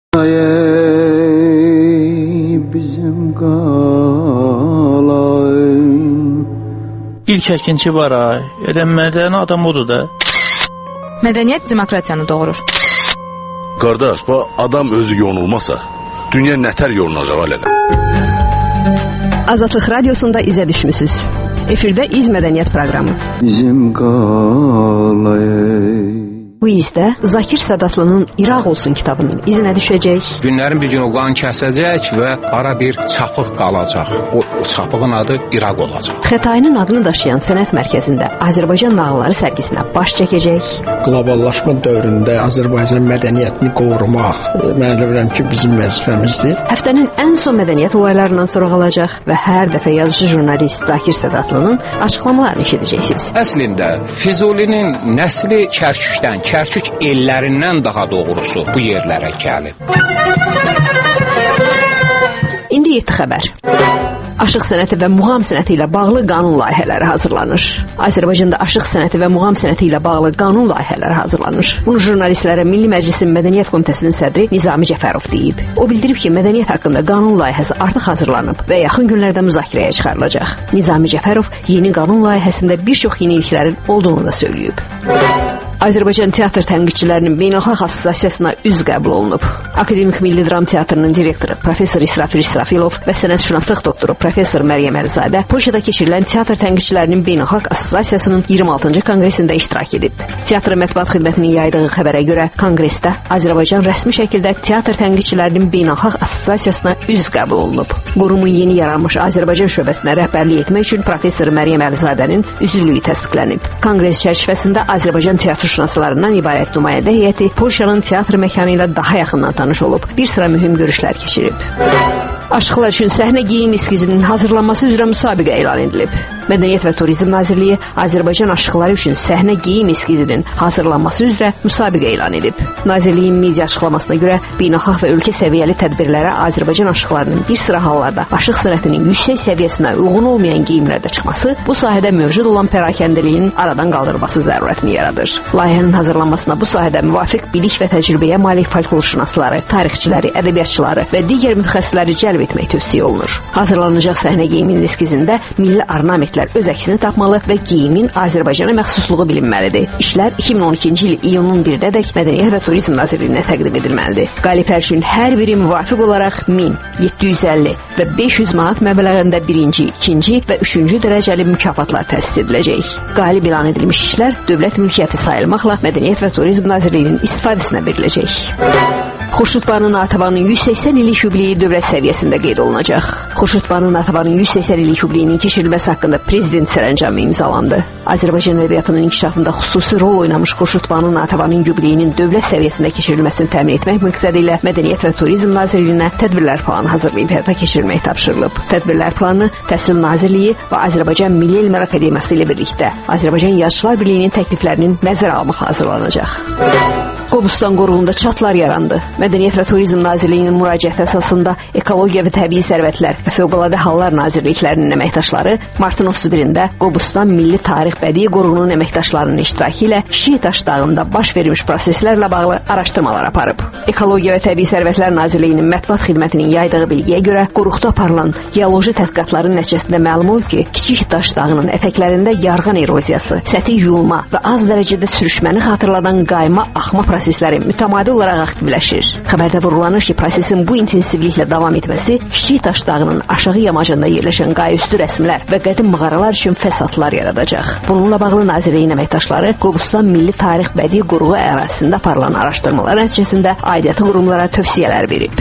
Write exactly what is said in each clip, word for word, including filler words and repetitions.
bizim qalayım. İlk əkinçi var ay, elə mədəni adam odur da. Mədəniyyət demokratiyanı doğurur. Qardaş, bu adam özü yonulmasa, dünya nətər yolunacaq alələ? Azadlıq Radiosunda izə düşmüsünüz. Efirdə İz Mədəniyyət proqramı. Bizim qalayım. Bu izdə Zakir Sədatlının İraq olsun kitabının izinə düşəcək. Günlərin bir gün o qan kəsəcək və ara bir çapıq qalacaq. O, o çapığın adı İraq olacaq. Xətainin adını daşıyan sənət mərkəzində Azərbaycan nağılları sərgisinə baş çəkəcək. Qloballaşma dövründə Azərbaycan mədəniyyətini qorumaq, mən bilirəm ki, bizim vəzifəmizdir. Həftənin ən son mədəniyyət olaylarından sonra qalacaq və hər dəfə yazıcı jurnalist Zakir Sədatlının açıqlamalarını eşidəcəksiniz. Əslində Füzulinin nəsli Kərkükdən, Kərkük ellərindən daha doğrusu bu yerlərə gəlib. İndi yeddi xəbər. Aşıq sənəti və muğam sənəti ilə bağlı qanun layihələri hazırlanır. Azərbaycanda aşıq sənəti və muğam sənəti ilə bağlı qanun layihələri hazırlanır. Bunu jurnalistlərə Milli Məclisin Mədəniyyət Komitəsinin sədri Nizami Cəfərov deyib. O bildirib ki, mədəniyyət haqqında qanun layihəsi artıq hazırlanıb və yaxın günlərdə müzakirəyə çıxarılacaq. Nizami Cəfərov yeni qanun layihəsində bir çox yeniliklərin olduğunu da söyləyib. Azərbaycan Teatr Tənqidçilərinin Beynəlxalq Assosiasiyasına üzv qəbul olunub. Akademik Milli Dram Teatrının direktoru Professor İsrafil İsrafilov və sənətşünaslıq doktoru Professor Məryəm Əlizadə Polşada keçirilən Teatr Tənqidçilərinin Beynəlxalq Assosiasiyasının iyirmi altıncı konqresində iştirak edib. Teatr mətbuat xidmətinin yaydığı xəbərə görə konqresdə Azərbaycan rəsmi şəkildə Teatr Tənqidçilərinin Beynəlxalq Assosiasiyasına üzv qəbul olunub. Qurumun yeni yaranmış Azərbaycan şöbəsinə rəhbərlik etmək üçün Professor Məryəm Əlizadənin üzvlüyü təsdiqlənib. Konqres çərçivəsində Azərbaycan teatrşünaslarından ibarət nümayəndə heyəti Polşanın teatr məkanı ilə daha yaxından tanış olub. Bir sıra mühüm görüşlər keçirib. Aşıqlar üçün səhnə geyim eskizinin hazırlanması üzrə müsabiqə elan edilib. Mədəniyyət və Turizm Nazirliyi Azərbaycan aşıqları üçün səhnə geyim eskizinin hazırlanması üzrə müsabiqə elan edib. Nazirliyin media açıqlamasına görə beynəlxalq və ölkə səviyyəli tədbirlərə Azərbaycan aşıqlarının bir sıra hallarda aşıq sənətinin yüksək səviyyəsinə uyğun olmayan geyimlərdə çıxması bu sahədə mövcud olan pərakəndəliyin aradan qaldırılması zərurətini yaradır. Layihənin hazırlanmasına bu sahədə müvafiq bilik və təcrübəyə malik folklorşünasları, tarixçiləri, ədəbiyyatçıları və digər mütəxəssisləri cəlb etmək tövsiyə olunur. Hazırlanacaq səhnə geyiminin eskizində milli ornamentlər öz əksini tapmalı və geyimin Azərbaycana məxsusluğu bilinməlidir. İşlər iki min on ikinci il iyunun birinədək Mədəniyyət və Turizm Nazirliyinə təqdim edilməlidir. Qaliblər üçün hər biri müvafiq olaraq min, yeddi yüz əlli və beş yüz manat məbləğində birinci, ikinci və üçüncü dərəcəli mükafatlar təsis ediləcək. Qalib elan edilmiş işlər dövlət mülkiyyəti sayılmaqla Mədəniyyət və Turizm Nazirliyinin istifadəsinə veriləcək. Xurşudbanu Natəvanın yüz səksən illik yubileyi dövlət səviyyəsində qeyd olunacaq. Xurşudbanu Natəvanın yüz səksən illik yubileyinin keçirilməsi haqqında prezident sərəncamı imzalandı. Azərbaycan ədəbiyyatının inkişafında xüsusi rol oynamış Xurşudbanu Natəvanın yubileyinin dövlət səviyyəsində keçirilməsini təmin etmək məqsədi ilə Mədəniyyət və Turizm Nazirliyinə tədbirlər planı hazırlayıb həyata keçirmək tapşırılıb. Tədbirlər planı Təhsil Nazirliyi və Azərbaycan Milli Elmlər Akademiyası ilə birlikdə Azərbaycan Yazıçılar Birliyinin təkliflərinin nəzərə almaq hazırlanacaq. Qobustan qoruğunda çatlar yarandı. Mədəniyyət və Turizm Nazirliyinin müraciəti əsasında Ekologiya və Təbii Sərvətlər və Fövqəladə Hallar Nazirliklərinin əməkdaşları martın otuz birində Qobustan Milli Tarix Bədii Qoruğunun əməkdaşlarının iştirakı ilə Kiçik Daş dağında baş vermiş proseslərlə bağlı araşdırmalar aparıb. Ekologiya və Təbii Sərvətlər Nazirliyinin mətbuat xidmətinin yaydığı bilgiyə görə qoruqda aparılan geoloji tədqiqatların nəticəsində məlum olub ki, Kiçik Daş dağının ətəklərində yarğan eroziyası, səthi yuyulma və az dərəcədə sürüşməni xatırladan qayma axma prosesləri mütəmadi olaraq aktivləşir. Xəbərdə vurgulanır ki, prosesin bu intensivliklə davam etməsi Kiçik Daş dağının aşağı yamacında yerləşən qayaüstü rəsmlər və qədim mağaralar üçün fəsadlar yaradacaq. Bununla bağlı Nazirliyin əməkdaşları Qobustan Milli Tarix Bədii Qoruğu ərazisində aparılan araşdırmalar nəticəsində aidiyyatı qurumlara tövsiyələr verib.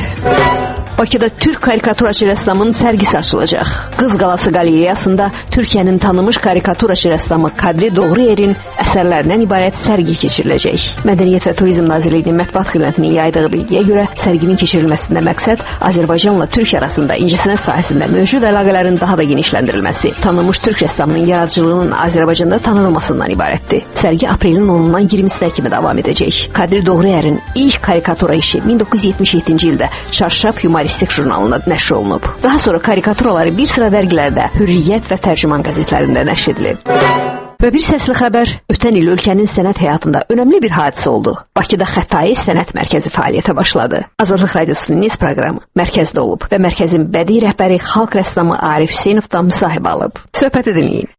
Bakıda türk karikaturaçı rəssamın sərgisi açılacaq. Qız Qalası qalereyasında Türkiyənin tanınmış karikaturaçı rəssamı Kadri Doğruyer'in əsərlərindən ibarət sərgi keçiriləcək. Mədəniyyət və Turizm Nazirliyinin mətbuat xidmətinin yaydığı bilgiyə görə sərginin keçirilməsində məqsəd Azərbaycanla Türkiyə arasında incəsənət sahəsində mövcud əlaqələrin daha da genişləndirilməsi, tanınmış türk rəssamının yaradıcılığının Azərbaycanda tanınılmasından ibarətdir. Sərgi aprelin onundan iyirmisinə kimi davam edəcək. Kadri Doğruyer'in ilk karikatura işi min doqquz yüz yetmiş yeddinci ildə Çarşaf Yumoristik jurnalında nəşr olunub. Daha sonra karikaturaları bir sıra dərgilərdə Hürriyyət və Tərcüman qəzetlərində nəşr edilib. Və bir səsli xəbər, ötən il ölkənin sənət həyatında önəmli bir hadisə oldu. Bakıda Xətai Sənət Mərkəzi fəaliyyətə başladı. Azadlıq Radiosunun Niz proqramı mərkəzdə olub və mərkəzin bədii rəhbəri xalq rəssamı Arif Hüseynovdan müsahibə alıb. Söhbəti dinləyin.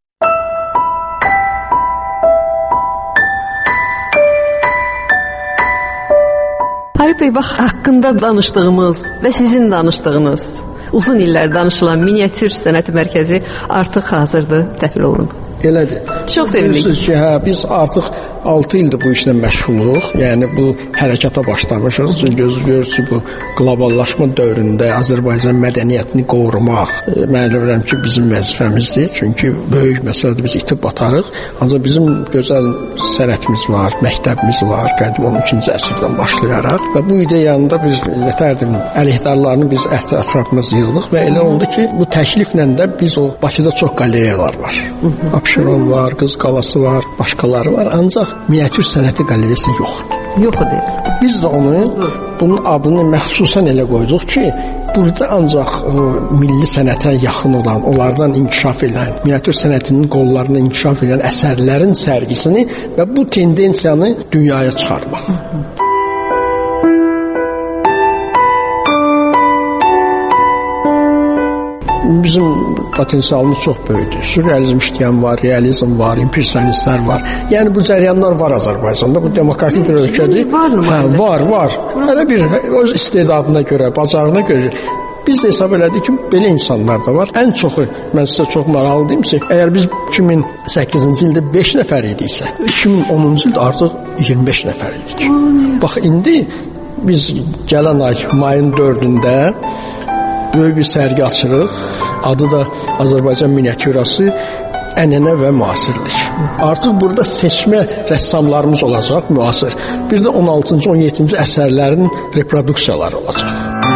Arif bəy, bax, haqqında danışdığımız və sizin danışdığınız, uzun illər danışılan miniatür sənət mərkəzi artıq hazırdır, təhvil olunub. Elədir. Çox sevindik. Bilirsiniz ki, hə, biz artıq altı ildir bu işlə məşğuluq. Yəni bu hərəkata başlamışıq. Çünki görürsünüz bu qloballaşma dövründə Azərbaycan mədəniyyətini qorumaq, e, mən bilirəm ki, bizim vəzifəmizdir. Çünki böyük məsələdə biz itib batarıq. Ancaq bizim gözəl sənətimiz var, məktəbimiz var, qədim on ikinci əsrdən başlayaraq və bu ideyanı da biz nətərdim əleyhdarlarını biz ətrafımız yığdıq və elə oldu ki, bu təkliflə də biz o Bakıda çox qalereyalar var. Abşeron var, Qız Qalası var, başqaları var. Ancaq miniatür sənəti qalereyası yoxdur. Yoxdur. Biz də onu, bunun adını məxsusən elə qoyduq ki, burada ancaq o milli sənətə yaxın olan, onlardan inkişaf edən, miniatür sənətinin qollarına inkişaf edən əsərlərin sərgisini və bu tendensiyanı dünyaya çıxarmaq. Bizim potensialımız çox böyükdür. Sürrealizm işləyən var, realizm var, impressionistlər var. Yəni bu cəryanlar var Azərbaycanda. Bu demokratik bir ölkədir. Hə, var, var. Hələ bir öz istedadına görə, bacarığına görə biz də hesab elədik ki, belə insanlar da var. Ən çoxu, mən sizə çox maraqlı deyim ki, əgər biz iki min səkkizinci ildə beş nəfər idiksə, iki min onuncu ildə artıq iyirmi beş nəfər idik. Bax, indi biz gələn ay mayın dördündə böyük bir sərgi açırıq. Adı da Azərbaycan miniatürası ənənə və müasirlik. Artıq burada seçmə rəssamlarımız olacaq, müasir. Bir də on altıncı on yeddinci əsərlərin reproduksiyaları olacaq.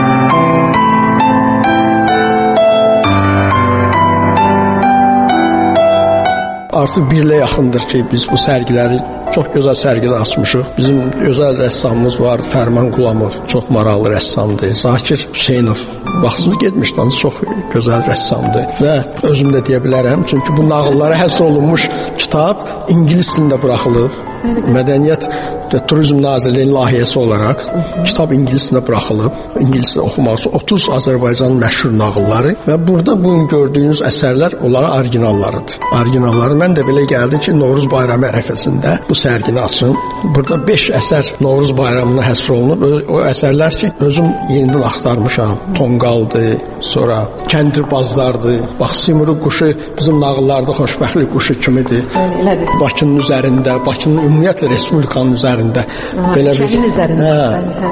Artıq bir ilə yaxındır ki, biz bu sərgiləri, çox gözəl sərgilər açmışıq. Bizim gözəl rəssamımız var, Fərman Qulamov, çox maraqlı rəssamdır. Zakir Hüseynov, vaxtsız getmişdi, çox gözəl rəssamdır. Və özüm də deyə bilərəm, çünki bu nağıllara həsr olunmuş kitab ingilis dilində buraxılıb. Mədəniyyət və Turizm Nazirliyinin layihəsi olaraq kitab ingilis dilində buraxılıb. İngilis dilində oxumaq üçün otuz Azərbaycan məşhur nağılları və burada bugün gördüyünüz əsərlər onların orijinallarıdır. Orijinalları mən də belə gəldi ki, Novruz bayramı ərəfəsində bu sərgini açın. Burada beş əsər Novruz bayramına həsr olunub. O əsərlər ki, özüm yenidən axtarmışam. Tonqaldır, sonra kəndirbazlardır. Bax, Simuru quşu bizim nağıllarda xoşbəxtlik quşu kimidir. Bakının üzərində, Bakının ümumiyyətlə Respublikanın üzərində belə bir şəhərin üzərində. Hə.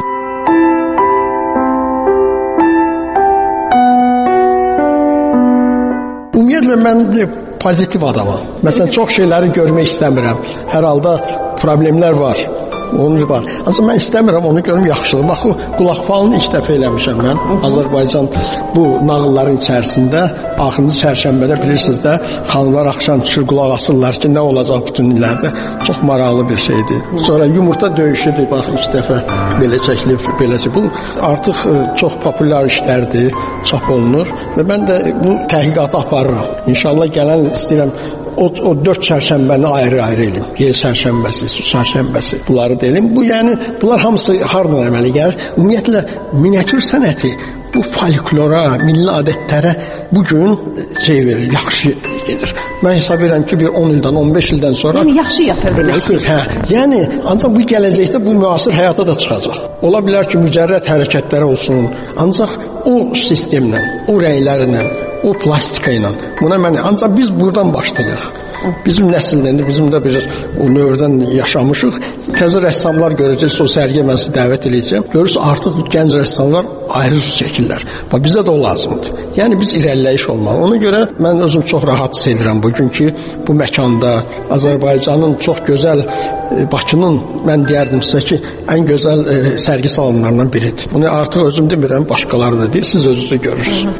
Ümumiyyətlə mən pozitiv adamam. Məsələn, çox şeyləri görmək istəmirəm. Hər halda problemlər var. Onu var. Ancaq mən istəmirəm onu görüm yaxşılıq. Bax, qulaq falını ilk dəfə eləmişəm mən. Azərbaycan bu nağılların içərisində axırıncı çərşənbədə bilirsiniz də xanımlar axşam düşür qulaq asırlar ki, nə olacaq bütün illərdə. Çox maraqlı bir şeydir. Sonra yumurta döyüşüdür. Bax, ilk dəfə belə çəkilib, beləsi. Bu artıq çox populyar işlərdir, çap olunur və mən də bu təhqiqatı aparıram. İnşallah gələn istəyirəm O, o dörd çərşənbəni ayrı-ayrı elim. Yer çərşənbəsi, su çərşənbəsi. Bunları deyilim. Bu, yəni, bunlar hamısı hardan əməli gəlir? Ümumiyyətlə, miniatür sənəti bu folklora, milli adətlərə bugün şey verir, yaxşı gedir. Mən hesab edirəm ki, bir on ildən, on beş ildən sonra... Yəni, yaxşı yatır deməkdir. Hə, yəni, ancaq bu gələcəkdə bu müasir həyata da çıxacaq. Ola bilər ki, mücərrəd hərəkətləri olsun. Ancaq o sistemlə, o rənglərlə, o plastika ilə. Buna mən, ancaq biz buradan başlayırıq. Bizim nəsildən də, bizim də bir o növdən yaşamışıq. Təzə rəssamlar görəcəksiniz, o sərgiyə mən sizi dəvət edəcəm. Görürsünüz, artıq gənc rəssamlar ayrı üz çəkirlər. Bax, bizə də o lazımdır. Yəni, biz irəliləyiş olmalı. Ona görə mən özüm çox rahat hiss edirəm bugün ki, bu məkanda Azərbaycanın çox gözəl, Bakının, mən deyərdim sizə ki, ən gözəl e, sərgi salonlarından biridir. Bunu artıq özüm demirəm, başqaları da deyir, siz özünüzü görürsünüz.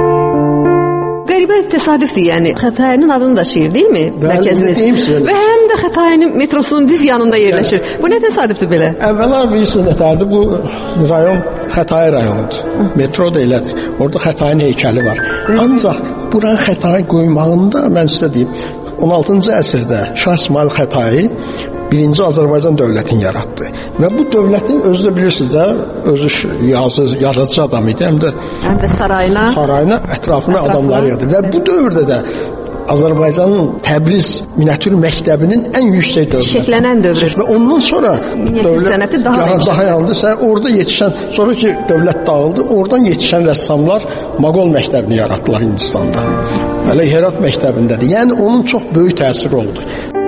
Təsadüfdür, yəni Xətainin adını daşıyır, deyilmi? Mərkəziniz. Və həm də Xətainin metrosunun düz yanında yerləşir. Bu nə təsadüfdür belə? Əvvəla bilirsiniz nətərdir? Bu rayon Xətai rayonudur. Metro da elədir. Orada Xətainin heykəli var. Ancaq buranın Xətai qoymağında mən sizə deyim, on altıncı əsrdə Şah İsmayıl Xətai birinci Azərbaycan dövlətini yaratdı. Və bu dövlətin özü də bilirsiniz də, özü yazı, yaradıcı adam idi. Həm də, həm də sarayına, sarayına ətrafına adamları yadı. Və bu dövrdə də Azərbaycanın Təbriz miniatür məktəbinin ən yüksək dövrü. Şəklənən dövrü. Və ondan sonra miniatür sənəti daha daha, daha yandı. Sən orada yetişən, sonra ki dövlət dağıldı, oradan yetişən rəssamlar Maqol məktəbini yaratdılar Hindistanda. Hələ Herat məktəbindədir. Yəni onun çox böyük təsiri oldu.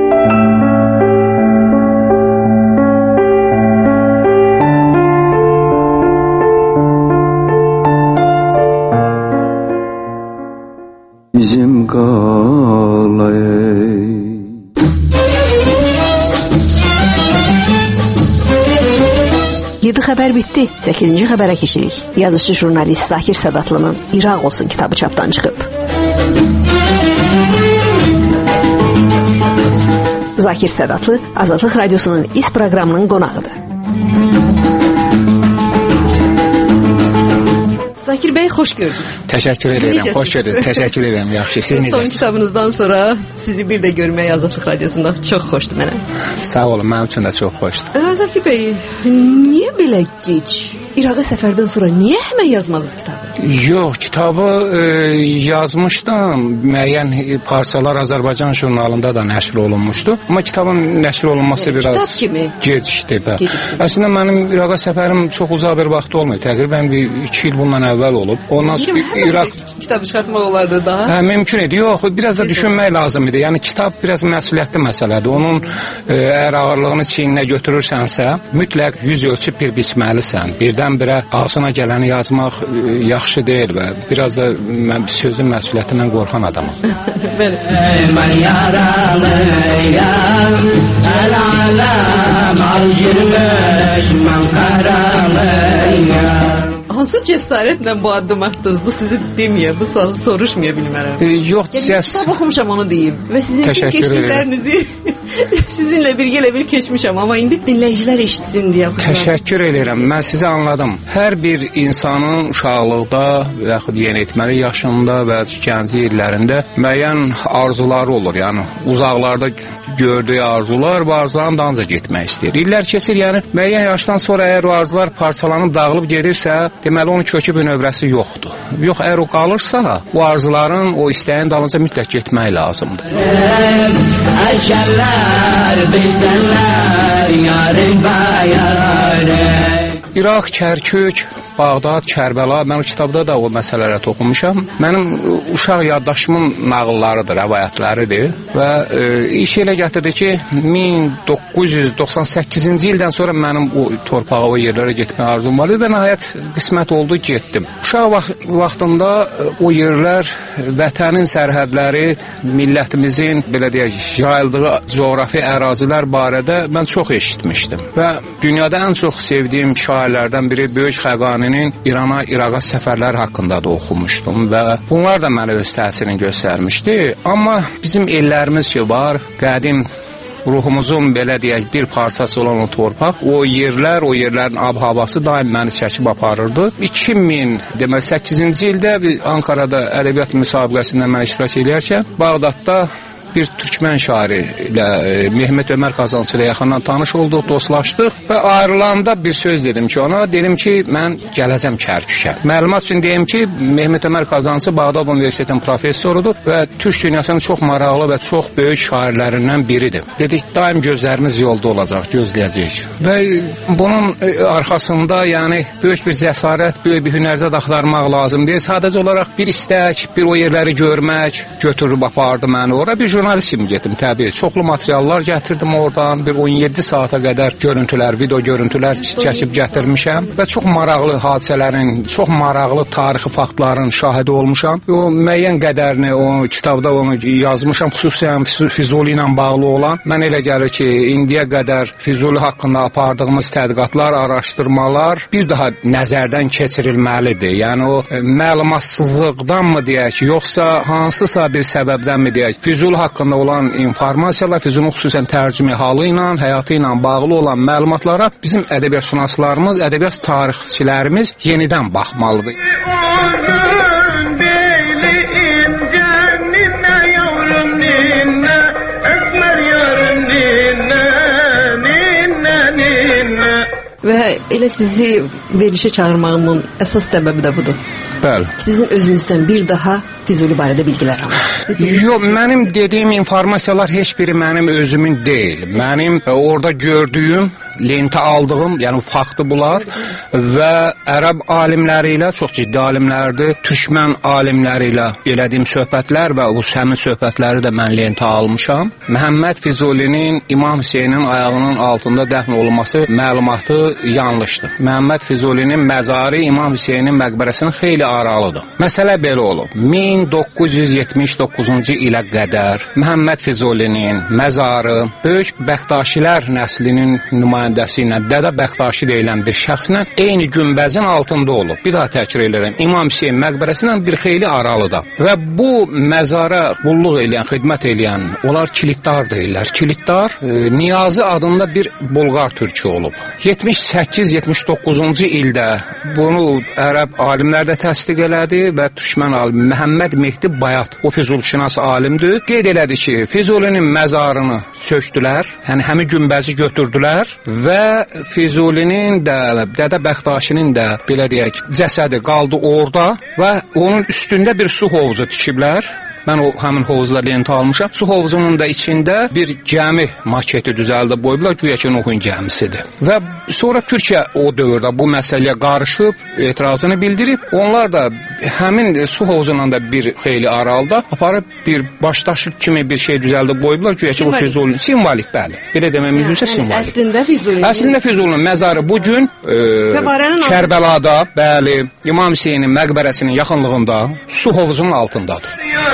Bizim qalay. yeddi xəbər bitdi. səkkizinci xəbərə keçirik. Yazıcı jurnalist Zakir Sədatlı'nın İraq olsun kitabı çapdan çıxıb. Zakir Sədatlı Azadlıq Radiosunun İS proqramının qonağıdır. Zakir bəy, xoş gördük. Təşəkkür edirəm, xoş gördük. Təşəkkür edirəm, yaxşı. Siz necəsiniz? Son kitabınızdan sonra sizi bir də görmək Azadlıq Radiosunda çox xoşdur mənə. Sağ olun, mənim üçün də çox xoşdur. Zakir bəy, niyə belə gec? İraqa səfərdən sonra niyə həmən yazmadınız kitabı? Yox, kitabı e, yazmışdım. Müəyyən parçalar Azərbaycan jurnalında da nəşr olunmuşdu. Amma kitabın nəşr olunması yəni, biraz kitab kimi gecikdi. Əslində mənim İraqa səfərim çox uzaq bir vaxt olmuyor. Təqribən bir iki il bundan əvvəl olub. Ondan sonra İraq kitabı çıxartmaq olardı daha. Hə, mümkün idi. Yox, biraz da düşünmək lazım idi. Yəni kitab biraz məsuliyyətli məsələdir. Onun e, əgər ağırlığını çiyninə götürürsənsə, mütləq yüz ölçüb bir biçməlisən. Birdən-birə ağzına gələni yazmaq e, yaxşı deyil və biraz da mən sözün məsuliyyətindən qorxan adamam. Bəli. Mən yaralıyam, əl-aləm al girmiş, mən qaralıyam. Hansı cəsarətlə bu addım atdınız? Bu sizi deməyə, bu sualı soruşmaya bilmərəm. E, yox, yəni, cəs... kitab oxumuşam, onu deyim. Və sizin keçdiklərinizi sizinlə birgə elə bil keçmişəm. Amma indi dinləyicilər eşitsin deyə. Təşəkkür edirəm. Mən sizi anladım. Hər bir insanın uşaqlıqda və yaxud yeniyetməli yaşında və gənclik illərində müəyyən arzuları olur. Yəni uzaqlarda gördüyü arzular, bu arzuların dalınca getmək istəyir. İllər keçir, yəni müəyyən yaşdan sonra əgər o arzular parçalanıb, dağılıb gedirsə, deməli onun kökü bir növrəsi yoxdur. Yox, əgər o qalırsa, o arzuların, o istəyin dalınca mütləq getmək lazımdır. Əşəllər, bizənlər, yarın bayarın. İraq, Kərkük, Bağdad, Kərbəla, mən o kitabda da o məsələlərə toxunmuşam. Mənim uşaq yaddaşımın nağıllarıdır, rəvayətləridir və e, iş elə gətirdi ki, min doqquz yüz doxsan səkkizinci ildən sonra mənim o torpağa, o yerlərə getmək arzum var idi və nəhayət qismət oldu, getdim. Uşaq vaxt, vaxtında o yerlər, vətənin sərhədləri, millətimizin, belə deyək, yayıldığı coğrafi ərazilər barədə mən çox eşitmişdim və dünyada ən çox sevdiyim şairlərdən biri Böyük Xəqaninin İrana, İraqa səfərlər haqqında da oxumuşdum və bunlar da mənə öz təsirini göstərmişdi. Amma bizim ellərimiz ki var, qədim ruhumuzun belə deyək bir parçası olan o torpaq, o yerlər, o yerlərin ab-havası daim məni çəkib aparırdı. iki min səkkizinci ildə Ankarada ədəbiyyat müsabiqəsində mən iştirak edərkən Bağdadda bir türkmən şairi ilə Mehmet Ömər Kazançı ilə yaxından tanış olduq, dostlaşdıq və ayrılanda bir söz dedim ki ona, dedim ki mən gələcəm Kərkükə. Məlumat üçün deyim ki, Mehmet Ömər Kazançı Bağdad Universitetinin professorudur və Türk dünyasının çox maraqlı və çox böyük şairlərindən biridir. Dedik, daim gözlərimiz yolda olacaq, gözləyəcəyik. Və bunun arxasında yəni böyük bir cəsarət, böyük bir hünərzət axtarmaq lazım deyil. Sadəcə olaraq bir istək, bir o yerləri görmək götürüb apardı məni ora. Bir jurnalist kimi getdim təbii. Çoxlu materiallar gətirdim oradan. Bir on yeddi saata qədər görüntülər, video görüntülər çəkib gətirmişəm və çox maraqlı hadisələrin, çox maraqlı tarixi faktların şahidi olmuşam. O müəyyən qədərini o kitabda onu yazmışam, xüsusən Füzuli ilə bağlı olan. Mən elə gəlir ki, indiyə qədər Füzuli haqqında apardığımız tədqiqatlar, araşdırmalar bir daha nəzərdən keçirilməlidir. Yəni o məlumatsızlıqdanmı deyək, yoxsa hansısa bir səbəbdənmi deyək, Füzuli haqqında haqqında olan informasiyalar, Füzulinin xüsusən tərcümə halı ilə, həyatı ilə bağlı olan məlumatlara bizim ədəbiyyatşünaslarımız, ədəbiyyat tarixçilərimiz yenidən baxmalıdır. Və elə sizi verilişə çağırmağımın əsas səbəbi də budur. Bəli. Sizin özünüzdən bir daha Füzuli barədə bilgilər almaq. Yox, mənim dediyim informasiyalar heç biri mənim özümün deyil. Mənim orada gördüyüm, lentə aldığım, yəni faktı bunlar və ərəb alimləri ilə, çox ciddi alimlərdir, türkmən alimləri ilə elədiyim söhbətlər və bu həmin söhbətləri də mən lentə almışam. Məhəmməd Füzulinin İmam Hüseynin ayağının altında dəfn olunması məlumatı yanlışdır. Məhəmməd Füzulinin məzarı İmam Hüseynin məqbərəsinin xeyli aralıdır. Məsələ belə olub. min doqquz yüz yetmiş doqquzuncu ilə qədər Məhəmməd Füzulinin məzarı böyük Bəxtaşilər nəslinin nümayəndəsi ilə, Dədə Bəxtaşi deyilən bir şəxslə eyni günbəzin altında olub. Bir daha təkrar edirəm. İmam Hüseyin məqbərəsindən bir xeyli aralıda. Və bu məzara qulluq eləyən, xidmət eləyən, onlar kilitdar deyirlər. Kilitdar e, Niyazi adında bir Bulqar türkü olub. yetmiş səkkiz yetmiş doqquzuncu ildə bunu ərəb alimlər də təsdiq elədi və türkmən alim Məhəmməd Mehdi Bayat, o Füzulşünas alimdir. Qeyd elədi ki, Füzulinin məzarını sökdülər, yəni həmin günbəzi götürdülər və Füzulinin də, Dədə Bəxtaşinin də, belə deyək, cəsədi qaldı orada və onun üstündə bir su hovuzu tikiblər. Mən o həmin hovuzla lentə almışam. Su hovuzunun da içində bir gəmi maketi düzəldib qoyublar, güya ki Nuhun gəmisidir. Və sonra Türkiyə o dövrdə bu məsələyə qarışıb, etirazını bildirib. Onlar da həmin su hovuzundan da bir xeyli aralıda aparıb bir başdaşıq kimi bir şey düzəldib qoyublar, güya ki bu Füzulinin simvolik, bəli. Belə demək mümkünsə simvolik. Əslində Füzulinin. Əslində Füzulinin məzarı bu gün e, Kərbəlada, bəli, İmam Hüseynin məqbərəsinin yaxınlığında su hovuzunun altındadır.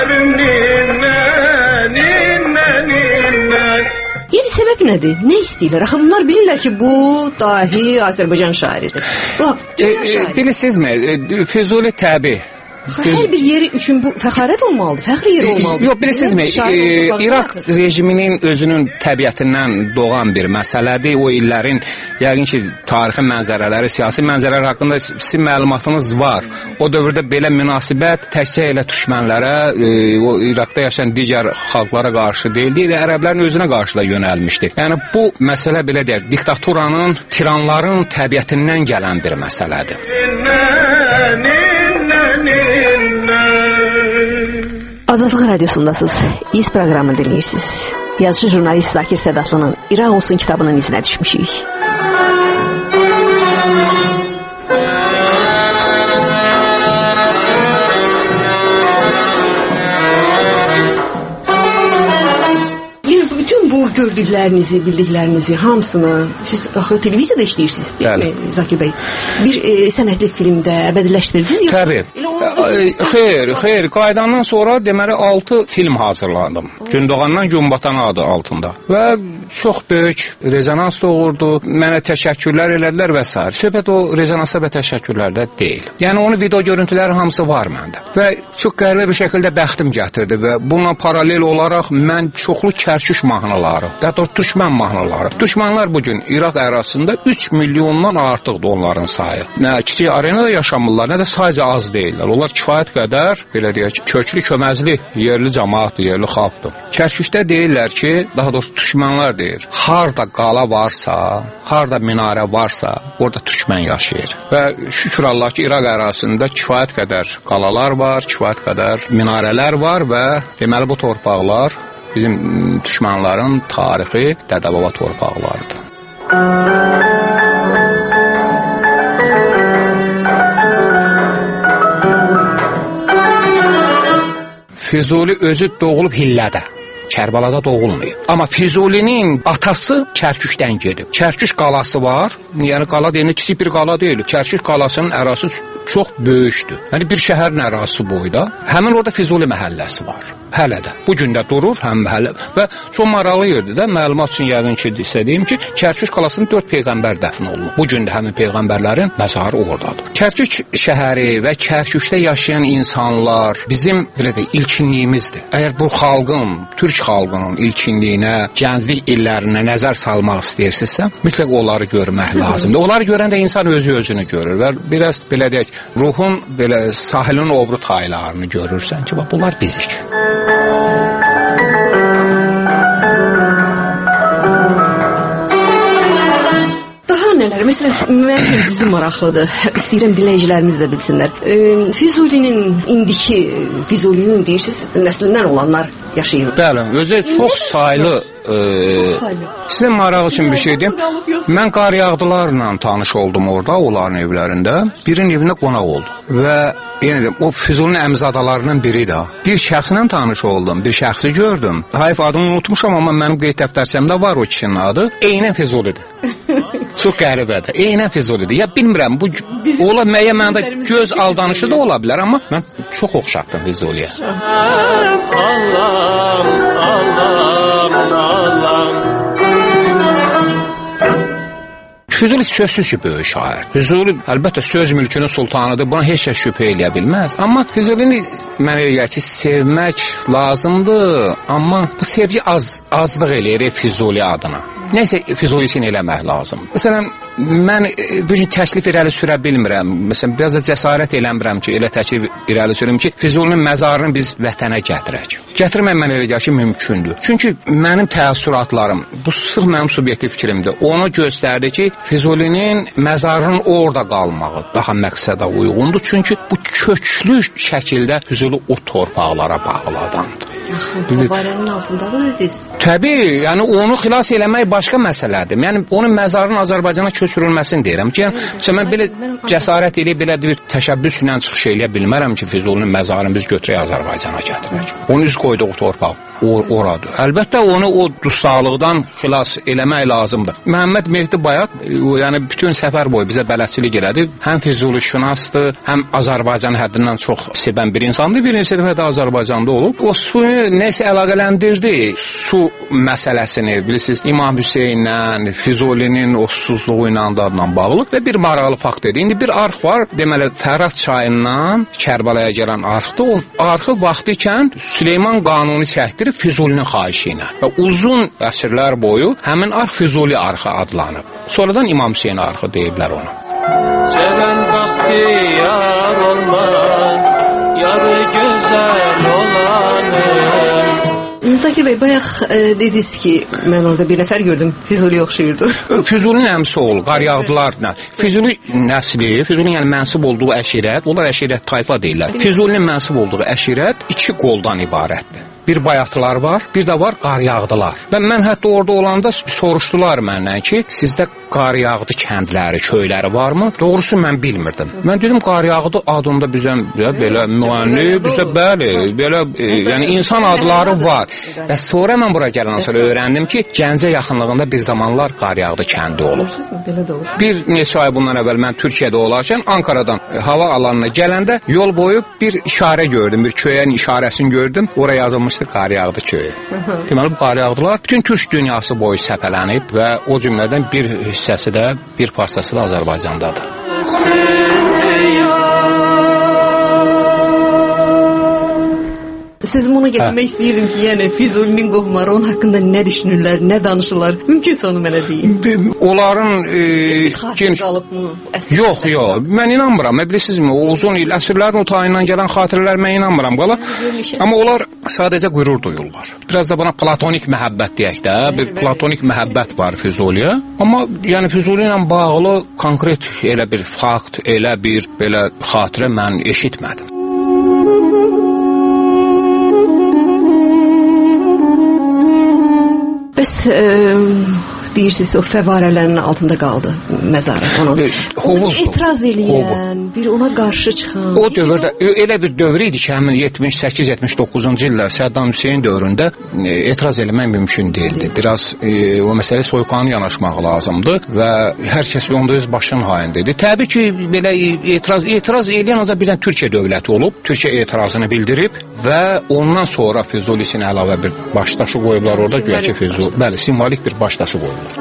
Yəni səbəb nədir? Nə istəyirlər? Axı bunlar bilirlər ki, bu dahi Azərbaycan şairidir. Lap, dünya şairi. E, bilirsizmi? E, Füzuli təbii. Hər bir yeri üçün bu fəxarət olmalıdır, fəxri yeri olmalıdır. Yox, bilirsizmi, e, İraq rejiminin özünün təbiətindən doğan bir məsələdir. O illərin, yəqin ki, tarixi mənzərələri, siyasi mənzərələr haqqında sizin məlumatınız var. O dövrdə belə münasibət təkcə elə türkmənlərə, e, o İraqda yaşayan digər xalqlara qarşı deyildi, elə ərəblərin özünə qarşı da yönəlmişdi. Yəni, bu məsələ belə deyək, diktaturanın, tiranların təbiətindən gələn bir məsələdir. Azadlıq Radiosundasınız. İz proqramı dinləyirsiniz. Yazıcı jurnalist Zakir Sədatlı'nın İraq olsun kitabının izinə düşmüşük. Bu gördüklərinizi, bildiklərinizi, hamısını siz axı televiziyada işləyirsiniz, deyil mi Zakir bəy? Bir e, sənətli filmdə əbədiləşdirdiniz? Təbii. Xeyr, xeyr. Qaydandan sonra deməli altı film hazırladım. Gündoğandan Günbatana adı altında. Və çox böyük rezonans doğurdu. Mənə təşəkkürlər elədilər və s. Söhbət o rezonansa və təşəkkürlərdə deyil. Yəni onun video görüntüləri hamısı var məndə. Və çox qəribə bir şəkildə bəxtim gətirdi və bununla paralel olaraq mən çoxlu kərküş mahnıları, hətta türkmən mahnıları. Türkmənlər bugün İraq ərazisində üç milyondan artıqdır onların sayı. Nə kiçik arenada yaşamırlar, nə də sayca az deyirlər. Onlar kifayət qədər, belə deyək, köklü, köməzli, yerli cəmaatdır, yerli xalqdır. Kərküşdə deyirlər ki, daha doğrusu türkmənlər deyir, harda qala varsa, harda minarə varsa, orada türkmən yaşayır. Və şükür Allah ki, İraq ərazisində kifayət qədər qalalar var, kifayət qədər minarələr var və deməli bu torpaqlar bizim düşmanların tarixi dədə-baba torpaqlarıdır. Füzuli özü doğulub Hillədə. Kərbalada doğulmayıb. Amma Füzulinin atası Kərküşdən gedib. Kərküş qalası var. Yəni qala deyəndə kiçik bir qala deyil. Kərküş qalasının ərazisi çox böyükdür. Yəni bir şəhərin ərazisi boyda. Həmin orada Füzuli məhəlləsi var. hələ də. Bu gün də durur, həm hələ və çox maraqlı yerdir də. Məlumat üçün yəqin ki, istədiyim ki, Kərkük qalasında dörd peyğəmbər dəfn olunub. Bu gün də həmin peyğəmbərlərin məzarı ordadır. Kərkük şəhəri və Kərkükdə yaşayan insanlar bizim belə də ilkinliyimizdir. Əgər bu xalqın, türk xalqının ilkinliyinə, gənclik illərinə nəzər salmaq istəyirsinizsə, mütləq onları görmək lazımdır. Onları görəndə insan özü özünü görür və biraz belə deyək, ruhun belə sahilin obru taylarını görürsən ki, bax bunlar bizik. Nələr? Məsələn, mənim üçün dizi maraqlıdır. İstəyirəm dinləyicilərimiz də bilsinlər. E, Füzulinin indiki Füzulinin deyirsiniz, nəslindən olanlar yaşayır. Bəli, özü çox saylı e, çox saylı. Sizin maraq üçün bir şey deyim. Mən qar yağdılarla tanış oldum orada, onların evlərində. Birinin evində qonaq oldum və yenə də o Füzulinin əmzadalarından biri də. Bir şəxslə tanış oldum, bir şəxsi gördüm. Hayf adını unutmuşam, amma mənim qeyd dəftərçəmdə var o kişinin adı. Eynən Füzulidir. Çox qəribədir. Eynən Füzulidir. Ya bilmirəm, bu ola müəyyən mənada göz aldanışı da ola bilər, amma mən çox oxşatdım Füzuliyə. Allahım, Allahım, Allahım. Füzuli sözsüz ki, böyük şair. Füzuli əlbəttə söz mülkünün sultanıdır, buna heç kəs şübhə eləyə bilməz. Amma Füzulini mən elə ki, sevmək lazımdır, amma bu sevgi az, azlıq eləyir Füzuli adına. Nəysə, Füzuli üçün eləmək lazım. Məsələn, mən bu gün təklif irəli sürə bilmirəm. Məsələn, biraz da cəsarət eləmirəm ki, elə təklif irəli sürüm ki, Füzulinin məzarını biz vətənə gətirək. Gətirmək mən elə gəl ki, mümkündür. Çünki mənim təəssüratlarım, bu sırf mənim subyektiv fikrimdir, onu göstərdi ki, Füzulinin məzarının orada qalmağı daha məqsədə uyğundur. Çünki bu köklü şəkildə Füzuli o torpaqlara bağlı adamdır. Bayrağın altında da dediniz. Təbii, yəni onu xilas eləmək başqa məsələdir. Yəni onun məzarının Azərbaycana köçürülməsini deyirəm ki, yəni, mən belə cəsarət eləyib belə bir təşəbbüslə çıxış eləyə bilmərəm ki, Füzulinin məzarını biz götürək Azərbaycana gətirək. Onun üz qoyduğu torpaq or oradır. Əlbəttə onu o dustaqlıqdan xilas eləmək lazımdır. Məhəmməd Mehdi Bayat, yəni bütün səfər boyu bizə bələdçilik elədi. Həm Füzuli şünasdır, həm Azərbaycan həddindən çox sevən bir insandır. Birinci dəfə də Azərbaycanda olub. O suyu nəsə əlaqələndirdi. Su məsələsini, bilirsiniz, İmam Hüseynlə, Füzulinin o susuzluğu ilə dadla bağlı və bir maraqlı fakt dedi. İndi bir arx var, deməli Fərat çayından Kərbəlaya gələn arxdır. O arxı vaxtı ikən Süleyman Qanuni çəkdirib Füzulinin xahişi ilə və uzun əsrlər boyu həmin arx Füzuli arxı adlanıb. Sonradan İmam Hüseyn arxı deyiblər onu. Sevən vaxtı yar olmaz, yarı gözəl olanım. Zakir bəy, bayaq e, dediniz ki, mən orada bir nəfər gördüm, Füzuliyə oxşayırdı. Füzulinin əmsi oğlu, Qaryağdılar. Füzuli nəsli, Füzulinin yəni mənsub olduğu əşirət, onlar əşirət tayfa deyirlər. Füzulinin mənsub olduğu əşirət iki qoldan ibarətdir. Bir bayatlılar var, bir də var Qaryağdılar. Və mən hətta orada olanda soruşdular məndən ki, sizdə Qaryağdı kəndləri, köyləri varmı? Doğrusu mən bilmirdim. Mən dedim Qaryağdı adında bizdən belə müəllif, bizdə bəli, belə e, yəni insan adları var. Və sonra mən bura gələndən sonra öyrəndim ki, Gəncə yaxınlığında bir zamanlar Qaryağdı kəndi olub. Bir neçə ay bundan əvvəl mən Türkiyədə olarkən Ankaradan hava alanına gələndə yol boyu bir işarə gördüm, bir köyün işarəsini gördüm. Oraya yazılmış Qaryağdı köyü. Deməli, bu Qaryağdılar bütün türk dünyası boyu səpələnib və o cümlədən bir hissəsi də, bir parçası da Azərbaycandadır. Sözüm ona getirmək istəyirdim ki, yəni Füzulinin qohumları onun haqqında nə düşünürlər, nə danışırlar? Mümkünsə onu mənə deyin. Onların e, gen... qalıbmı? Yox, yox. Mən inanmıram. Bilirsinizmi? O uzun il əsrlərin o tayından gələn xatirələr mən inanmıram qala. Amma onlar sadəcə qürur duyurlar. Biraz da buna platonik məhəbbət deyək də. Bir platonik məhəbbət var Füzuliyə. Amma yəni Füzuli ilə bağlı konkret elə bir fakt, elə bir belə xatirə mən eşitmədim. Bəs e, deyirsiniz o fəvarələrin altında qaldı məzarı. Onun hovuzdur. Etiraz eləyən, bir ona qarşı çıxan. O dövrdə elə bir dövr idi ki, həmin yetmiş səkkiz yetmiş doqquzuncu illər Səddam Hüseyn dövründə e, etiraz eləmək mümkün deyildi. Biraz e, o məsələ soyuqqanlı yanaşmaq lazımdı və hər kəs onda öz başının hayında idi. Təbii ki, belə etiraz etiraz eləyən ancaq birdən Türkiyə dövləti olub, Türkiyə etirazını bildirib və ondan sonra Füzulisin əlavə bir başdaşı qoyublar orada, güya ki Füzuli, bəli, simvolik bir başdaşı qoyublar.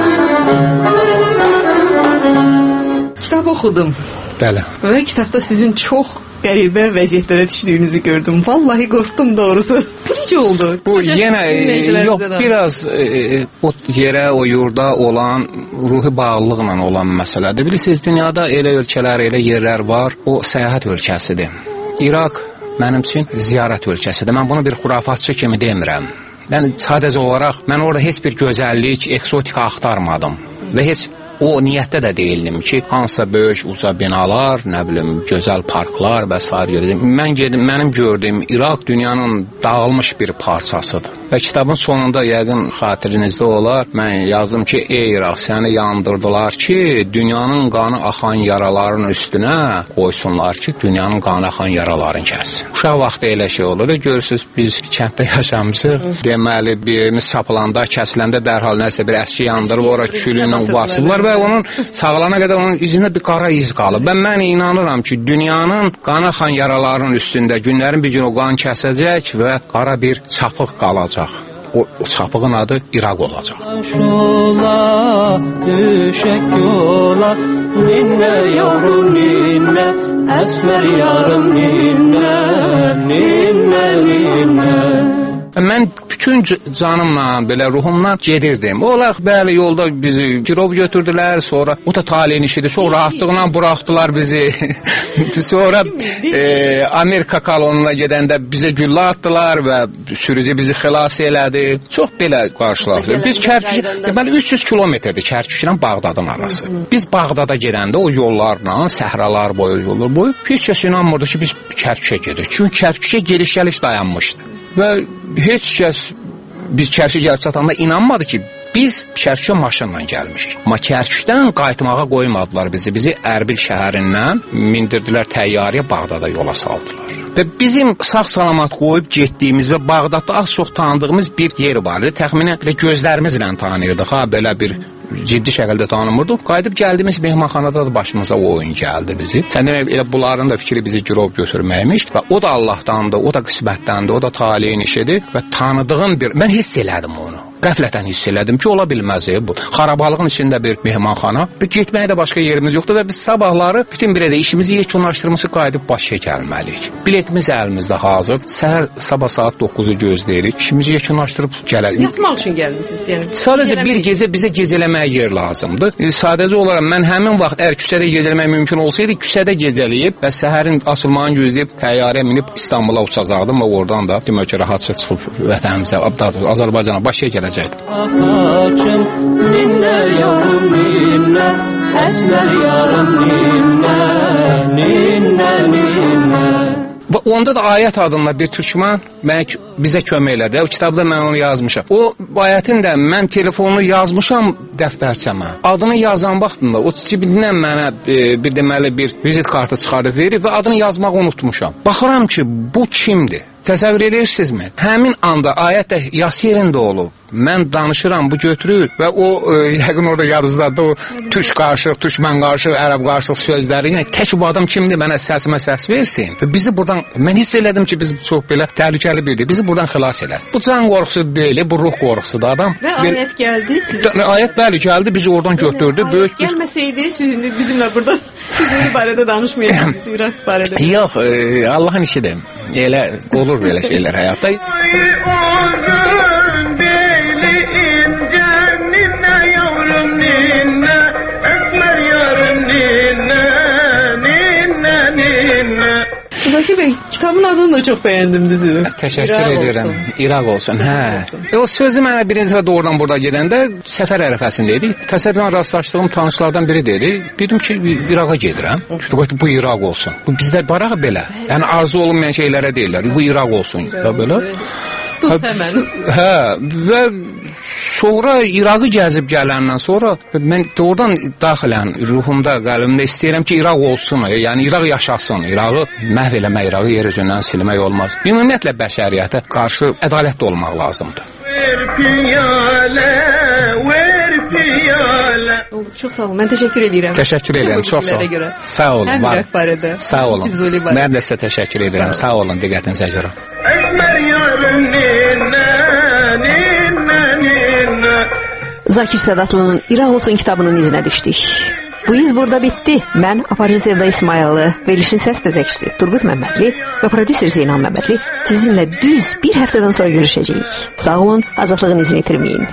Kitab oxudum. Bəli. Və kitabda sizin çox qəribə vəziyyətlərə düşdüyünüzü gördüm. Vallahi qorxdum doğrusu. Bu necə oldu? Bu yenə yox, biraz e, o yerə, o yurda olan ruhi bağlılıqla olan məsələdir. Bilirsiniz, dünyada elə ölkələr, elə yerlər var, o səyahət ölkəsidir. İraq mənim üçün ziyarət ölkəsidir. Mən bunu bir xurafatçı kimi demirəm. Yəni sadəcə olaraq mən orada heç bir gözəllik, eksotika axtarmadım və heç o niyyətdə də deyildim ki, hansısa böyük uca binalar, nə bilim, gözəl parklar və s. gördüm. Mən gedim, mənim gördüyüm İraq dünyanın dağılmış bir parçasıdır. Və kitabın sonunda yəqin xatirinizdə olar, mən yazdım ki, ey İraq, səni yandırdılar ki, dünyanın qanı axan yaraların üstünə qoysunlar ki, dünyanın qanı axan yaraların kəssin. Uşaq vaxtı elə şey olur, görürsünüz, biz kənddə yaşamışıq, deməli, birimiz sapılanda, kəsiləndə dərhal nəsə bir əski yandırıb, ora külünlə basıblar və onun sağlana qədər onun üzündə bir qara iz qalıb. Ben mən inanıram ki, dünyanın qan axan yaraların üstündə günlərin bir gün o qan kəsəcək və qara bir çapıq qalacaq. O, o çapığın adı İraq olacaq. Şola, düşək yola, ninə yavrum ninə, əsmər yarım ninə, ninə, ninə. Mən bütün canımla, belə ruhumla gedirdim. Olar, bəli, yolda bizi girov götürdülər, sonra o da taleyin işidir. Çox rahatlıqla buraxdılar bizi. Sonra e, Amerika kolonuna gedəndə bizə güllə atdılar və sürücü bizi xilas elədi. Çox belə qarşılaşdıq. Biz Kərkük, deməli üç yüz kilometrdir Kərkük ilə Bağdadın arası. Biz Bağdada gedəndə o yollarla, səhralar boyu, yollar boyu heç kəs inanmırdı ki, biz Kərkükə gedirik. Çünki Kərkükə geliş-gəliş dayanmışdı. Və heç kəs biz Kərkükə gəlib çatanda inanmadı ki, biz Kərkükə maşınla gəlmişik. Amma Kərkükdən qayıtmağa qoymadılar bizi. Bizi Ərbil şəhərindən mindirdilər təyyarəyə, Bağdada yola saldılar. Və bizim sağ-salamat qoyub getdiyimiz və Bağdadda az çox tanıdığımız bir yer vardı. Təxminən belə gözlərimizlə tanıyırdıq. Ha, belə bir ciddi şəkildə tanımırdıq. Qayıdıb gəldiyimiz mehmanxanada da başımıza o oyun gəldi bizi. Səndən elə bunların da fikri bizi girov götürməkmiş və o da Allahdandır, o da qismətdəndir, o da taleyin işidir və tanıdığın bir... Mən hiss elədim onu. Qəflətən hiss elədim ki, ola bilməz bu. Xarabalığın içində bir mehmanxana. Bir getməyə də başqa yerimiz yoxdur və biz sabahları bütün bir də işimizi yekunlaşdırmışıq, qayıdıb Bakıya gəlməliyik. Biletimiz əlimizdə hazır. Səhər sabah saat doqquzu gözləyirik. İşimizi yekunlaşdırıb gələrik. Yatmaq üçün gəlmisiniz, yəni. Sadəcə bir gecə bizə gecələməyə yer lazımdır. Sadəcə olaraq mən həmin vaxt əgər küçədə gecələmək mümkün olsaydı, küçədə gecələyib və səhərin açılmağını gözləyib təyyarəyə minib İstanbula uçacaqdım və oradan da demək ki, rahatca çıxıb vətənimizə, Azərbaycana, Bakıya gələcəkdim. Ağacım ninə yavrum ninə, əsmər yarım ninə, ninə, ninə. Və onda da Ayət adında bir türkman bizə kömək elədi. O kitabda mən onu yazmışam. O ayətin də mən telefonu yazmışam dəftərçəmə. Adını yazan vaxtında o cibindən mənə e, bir deməli bir vizit kartı çıxarıb verib və adını yazmağı unutmuşam. Baxıram ki, bu kimdir? Təsəvvür edirsinizmi? Həmin anda ayət də yas yerində olub. Mən danışıram, bu götürür və o e, yəqin orada yadınızdadır o türk qarşıq, türkmən qarşıq, ərəb qarşıq sözləri. Yəni tək bu adam kimdir? Mənə səsimə səs versin. Və bizi buradan, mən hiss elədim ki, biz çox belə təhlükəli biridir. Bizi buradan xilas eləsin. Bu can qorxusu deyil, bu ruh qorxusudur adam. Və ayət gəldi. Sizin... Ayət bəli gəldi, bizi oradan götürdü. Ayət böyük gəlməsəydi, siz indi bizimlə burada Füzuli barədə danışmayacaqsınız, İraq barədə. Yox, e, Allahın işidir. Elə olur belə şeylər həyatda. Zaki Bey, kitabın adını da çox bəyəndim düzü. Təşəkkür edirəm. İraq olsun. Hə. E, o sözü mənə birinci dəfə doğrudan burada gedəndə səfər ərəfəsində idi. Təsadüfən rastlaşdığım tanışlardan biri dedi. Dedim ki, İraqa gedirəm. Dedi, bu İraq olsun. Bu bizdə baraq belə. Yəni arzu olunmayan şeylərə deyirlər. Bu İraq olsun. Da belə. Tut həmən. Hə, və sonra İraqı gəzib gələndən sonra mən doğrudan daxilən ruhumda, qəlbimdə istəyirəm ki, İraq olsun, yəni İraq yaşasın. İrağı məhv eləmək, İrağı yer üzündən silmək olmaz. Ümumiyyətlə bəşəriyyətə qarşı ədalətli olmaq lazımdır. Ver piyalə, ver piyalə. Çox sağ olun. Mən təşəkkür edirəm. Təşəkkür edirəm. Çox sağ olun. Sağ olun. Həm İraq barədə. Sağ olun. Mən də sizə təşəkkür edirəm. Sağ olun diqqətinizə görə. Əsmər yarım ninnə, ninnə, ninnə. Zakir Sədatlı'nın İraq olsun kitabının izinə düşdük. Bu iz burada bitdi. Mən aparıcı Sevda İsmayıllı, verilişin səs bəzəkçisi Turgut Məmmədli və prodüser Zeynal Məmmədli sizinlə düz bir həftədən sonra görüşəcəyik. Sağ olun, azadlığın izini itirməyin.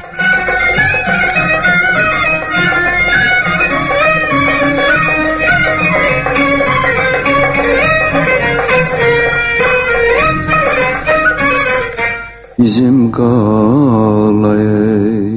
Bizim qalayı